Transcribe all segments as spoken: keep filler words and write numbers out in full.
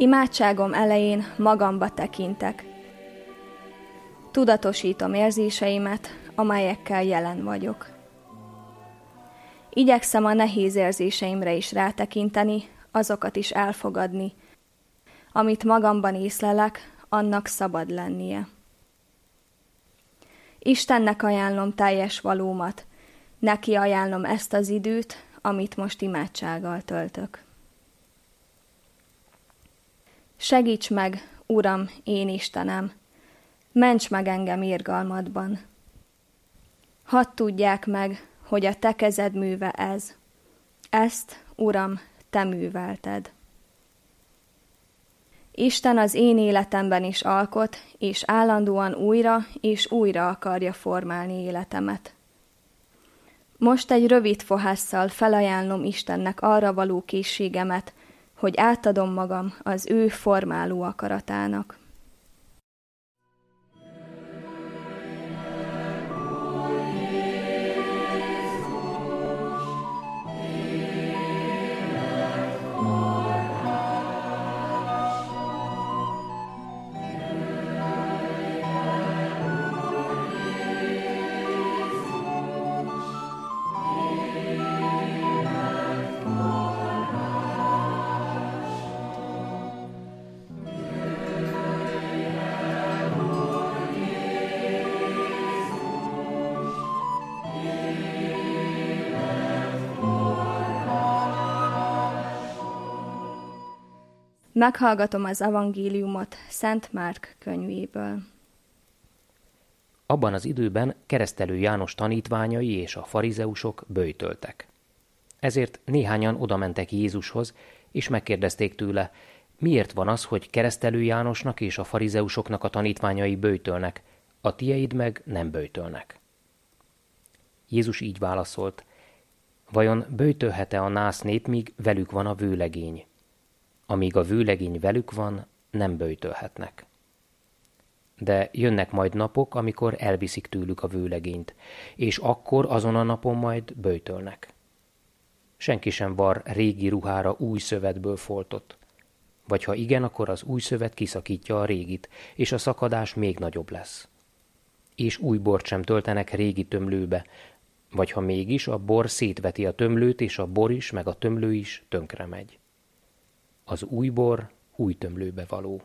Imádságom elején magamba tekintek. Tudatosítom érzéseimet, amelyekkel jelen vagyok. Igyekszem a nehéz érzéseimre is rátekinteni, azokat is elfogadni. Amit magamban észlelek, annak szabad lennie. Istennek ajánlom teljes valómat, neki ajánlom ezt az időt, amit most imádsággal töltök. Segíts meg, Uram, én Istenem, ments meg engem irgalmadban. Hadd tudják meg, hogy a te kezed műve ez. Ezt, Uram, te művelted. Isten az én életemben is alkot, és állandóan újra és újra akarja formálni életemet. Most egy rövid fohásszal felajánlom Istennek arra való készségemet, hogy átadom magam az ő formáló akaratának. Meghallgatom az evangéliumot Szent Márk könyvéből. Abban az időben Keresztelő János tanítványai és a farizeusok böjtöltek. Ezért néhányan odamentek Jézushoz, és megkérdezték tőle, miért van az, hogy Keresztelő Jánosnak és a farizeusoknak a tanítványai böjtölnek, a tieid meg nem böjtölnek. Jézus így válaszolt, vajon böjtölhet-e a nász nép, míg velük van a vőlegény? Amíg a vőlegény velük van, nem böjtölhetnek. De jönnek majd napok, amikor elviszik tőlük a vőlegényt, és akkor azon a napon majd böjtölnek. Senki sem var régi ruhára új szövetből foltot. Vagy ha igen, akkor az új szövet kiszakítja a régit, és a szakadás még nagyobb lesz. És új bort sem töltenek régi tömlőbe, vagy ha mégis, a bor szétveti a tömlőt, és a bor is, meg a tömlő is tönkre megy. Az új bor új tömlőbe való.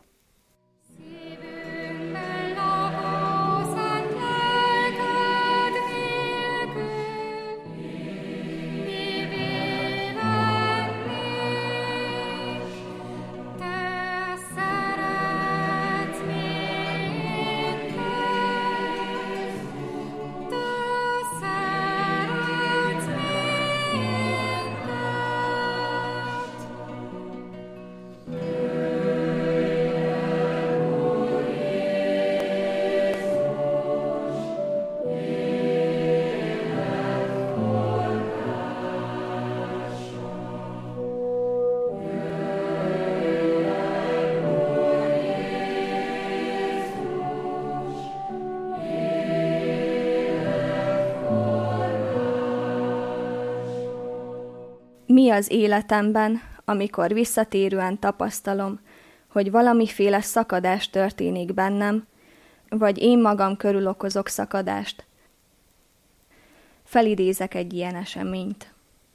Mi az életemben, amikor visszatérően tapasztalom, hogy valamiféle szakadás történik bennem, vagy én magam körül okozok szakadást? Felidézek egy ilyen eseményt.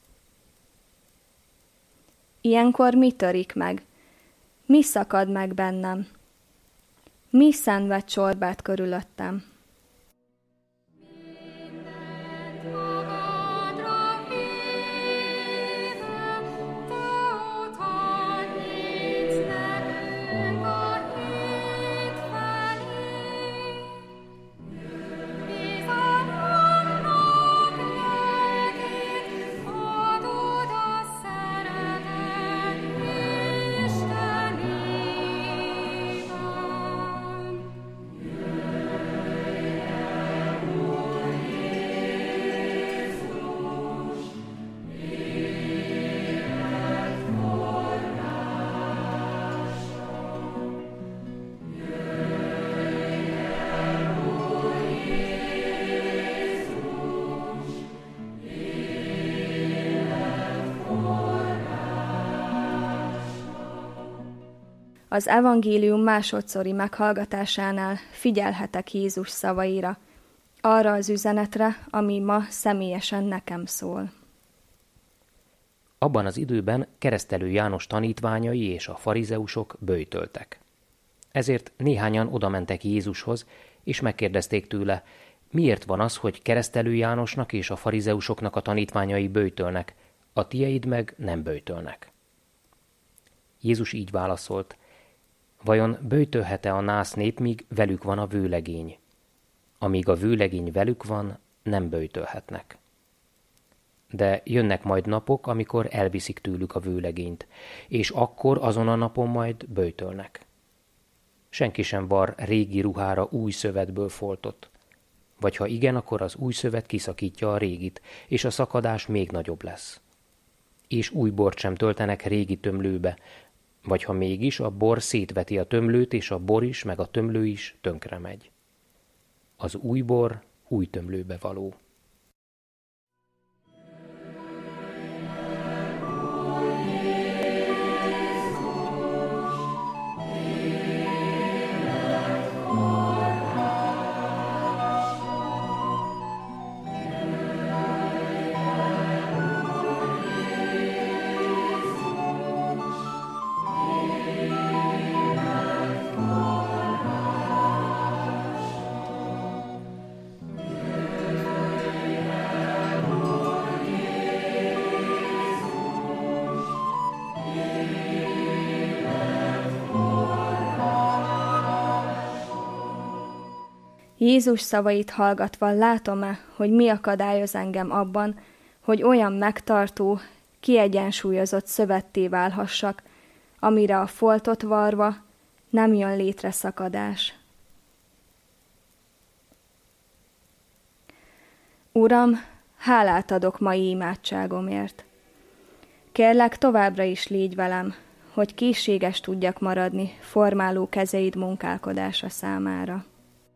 Ilyenkor mi törik meg? Mi szakad meg bennem? Mi szenved csorbát körülöttem? Az evangélium másodszori meghallgatásánál figyelhetek Jézus szavaira, arra az üzenetre, ami ma személyesen nekem szól. Abban az időben Keresztelő János tanítványai és a farizeusok böjtöltek. Ezért néhányan odamentek Jézushoz, és megkérdezték tőle, miért van az, hogy Keresztelő Jánosnak és a farizeusoknak a tanítványai böjtölnek, a tieid meg nem böjtölnek. Jézus így válaszolt, vajon böjtölhet-e a nász nép, míg velük van a vőlegény? Amíg a vőlegény velük van, nem böjtölhetnek. De jönnek majd napok, amikor elviszik tőlük a vőlegényt, és akkor azon a napon majd böjtölnek. Senki sem var régi ruhára új szövetből foltot, vagy ha igen, akkor az új szövet kiszakítja a régit, és a szakadás még nagyobb lesz. És új bort sem töltenek régi tömlőbe, vagy ha mégis, a bor szétveti a tömlőt, és a bor is, meg a tömlő is tönkre megy. Az új bor új tömlőbe való. Jézus szavait hallgatva látom-e, hogy mi akadályoz engem abban, hogy olyan megtartó, kiegyensúlyozott szövetté válhassak, amire a foltot varva nem jön létre szakadás. Uram, hálát adok mai imádságomért. Kérlek, továbbra is légy velem, hogy készséges tudjak maradni formáló kezeid munkálkodása számára.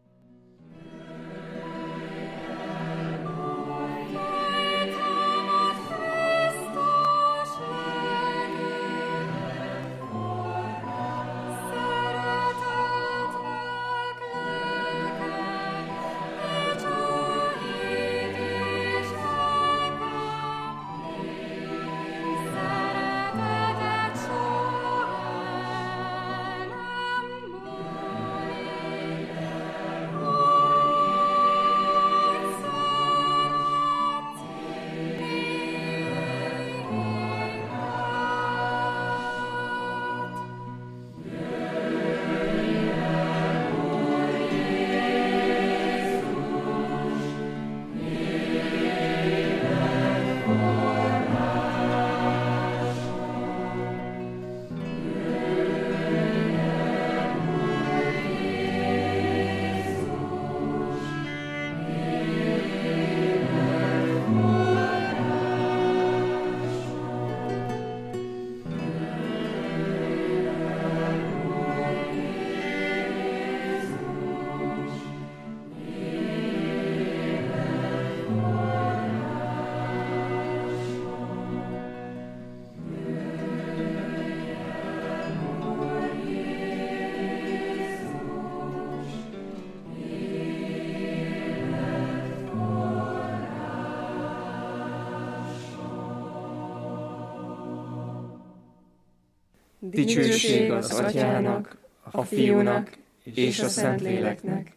Dicsőség az Atyának, a Fiúnak és a Szentléleknek,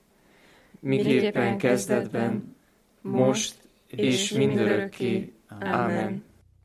miképpen kezdetben, most és mindörökké. Ámen.